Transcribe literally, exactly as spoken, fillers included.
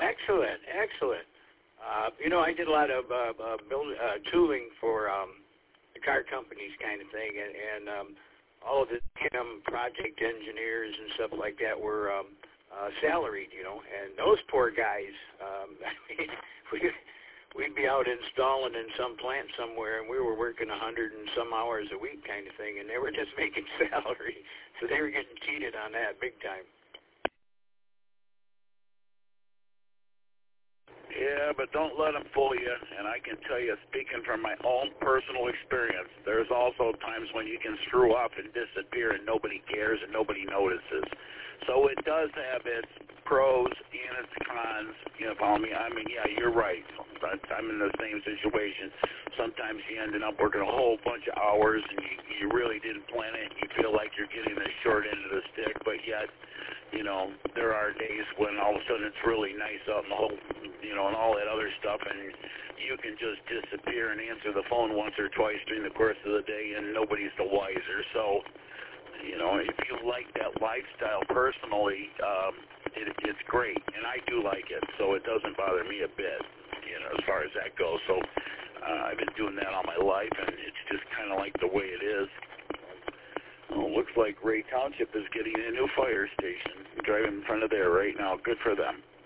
Excellent, excellent. Uh, you know, I did a lot of uh, uh, build, uh, tooling for um, the car companies kind of thing, and, and um, all of the P M project engineers and stuff like that were um, uh, salaried, you know, and those poor guys, um, I mean, we, we'd be out installing in some plant somewhere, and we were working a hundred and some hours a week kind of thing, and they were just making salary, so they were getting cheated on that big time. Yeah, but don't let them fool you. And I can tell you, speaking from my own personal experience, there's also times when you can screw up and disappear and nobody cares and nobody notices. So it does have its pros and its cons. You know, follow me? I mean, yeah, you're right. I'm in the same situation. Sometimes you end up working a whole bunch of hours and you, you really didn't plan it. You feel like you're getting the short end of the stick, but yet, you know, there are days when all of a sudden it's really nice out in the whole, you know, and all that other stuff, and you can just disappear and answer the phone once or twice during the course of the day, and nobody's the wiser. So, you know, if you like that lifestyle personally, um, it, it's great, and I do like it, so it doesn't bother me a bit, you know, as far as that goes. So uh, I've been doing that all my life, and it's just kind of like the way it is. Well, looks like Ray Township is getting a new fire station. I'm driving in front of there right now. Good for them.